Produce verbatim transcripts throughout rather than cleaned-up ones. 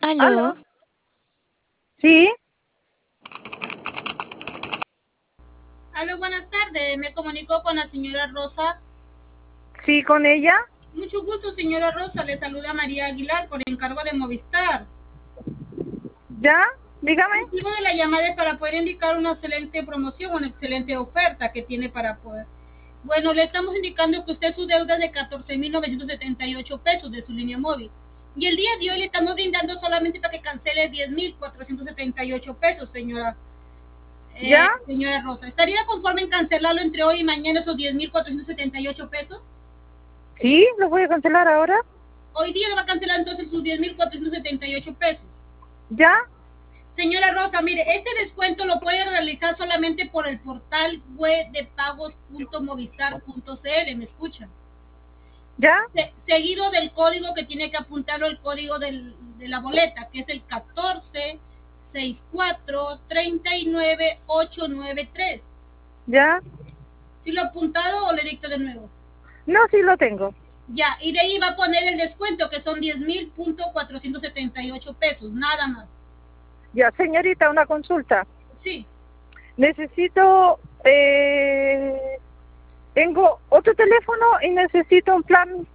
¿Aló? ¿Aló? ¿Sí? Aló, buenas tardes. Me comunico con la señora Rosa. ¿Sí con ella? Mucho gusto, señora Rosa. Le saluda María Aguilar por encargo de Movistar. ¿Ya? Dígame. El motivo de la llamada es para poder indicar una excelente promoción, una excelente oferta que tiene para poder. Bueno, le estamos indicando que usted su deuda es de catorce mil novecientos setenta y ocho pesos de su línea móvil. Y el día de hoy le estamos brindando solamente para que cancele diez mil cuatrocientos setenta y ocho pesos, señora. ¿Ya? Eh, señora Rosa, ¿estaría conforme en cancelarlo entre hoy y mañana esos diez mil cuatrocientos setenta y ocho pesos? ¿Sí? ¿Lo voy a cancelar ahora? Hoy día le va a cancelar entonces sus diez mil cuatrocientos setenta y ocho pesos. ¿Ya? Señora Rosa, mire, este descuento lo puede realizar solamente por el portal web de pagos punto movistar punto c l, ¿me escucha? ¿Ya? Se, seguido del código que tiene que apuntarlo, el código del, de la boleta, que es el catorce sesenta y cuatro treinta y nueve ochocientos noventa y tres. ¿Ya? ¿Sí lo ha apuntado o le dicto de nuevo? No, sí lo tengo. Ya, y de ahí va a poner el descuento, que son diez mil cuatrocientos setenta y ocho pesos, nada más. Ya, señorita, una consulta. Sí. Necesito... Eh, tengo otro teléfono y necesito un plan...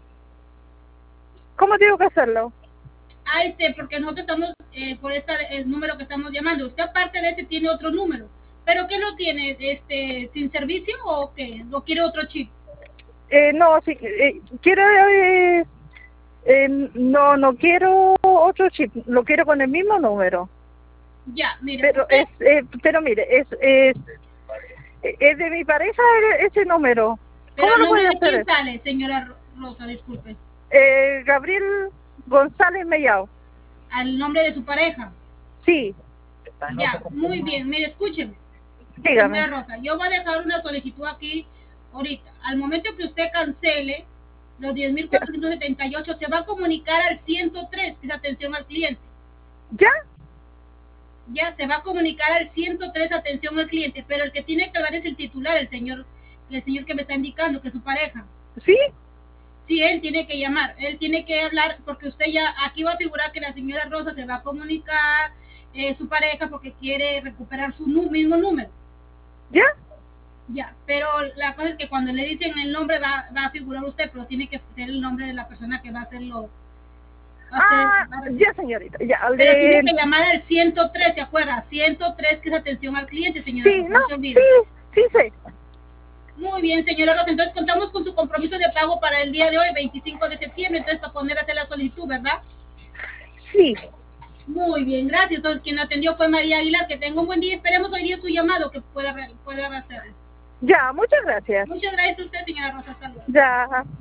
¿Cómo tengo que hacerlo? Ah, este, porque nosotros estamos, eh, por este el número que estamos llamando. Usted aparte de este tiene otro número. ¿Pero qué lo tiene? Este, ¿sin servicio o qué? ¿O quiere otro chip? Eh, no, sí, eh, quiero... Eh, eh, no, no quiero otro chip, lo quiero con el mismo número. Ya, mire, Pero usted... es, eh, pero mire, es, es, es de mi pareja ese número. ¿Pero ¿Cómo el lo nombre puede de quién hacer? sale, señora Rosa? Disculpe. Eh, Gabriel González Mellao. ¿Al nombre de su pareja? Sí, Ya, muy bien. Mire, escúcheme. dígame. Señora Rosa, yo voy a dejar una solicitud aquí ahorita. Al momento que usted cancele los diez mil cuatrocientos setenta y ocho, se va a comunicar al ciento tres, que es atención al cliente. ¿Ya? Ya, se va a comunicar al ciento tres, atención al cliente, pero el que tiene que hablar es el titular, el señor, el señor que me está indicando, que es su pareja. ¿Sí? Sí, él tiene que llamar, él tiene que hablar, porque usted ya, aquí va a figurar que la señora Rosa se va a comunicar, eh, su pareja, porque quiere recuperar su nu mismo número. ¿Ya? Ya, pero la cosa es que cuando le dicen el nombre va, va a figurar usted, pero tiene que ser el nombre de la persona que va a hacerlo. Va a ser, Ah, va a ya, señorita. Ya, pero tiene le... que llamar al ciento tres, ¿se acuerda? ciento tres, que es atención al cliente, señora Sí, Rosa, no, no se olvide. sí, sí sé. Muy bien, señora Rosa, entonces contamos con su compromiso de pago para el día de hoy, veinticinco de septiembre, entonces para poner a hacer la solicitud, ¿verdad? Sí. Muy bien, gracias. Entonces quien atendió fue María Aguilar, que tenga un buen día, esperemos hoy día su llamado que pueda, pueda hacerlo. Ya, muchas gracias. Muchas gracias a usted, señora Rosa, hasta luego. Ya.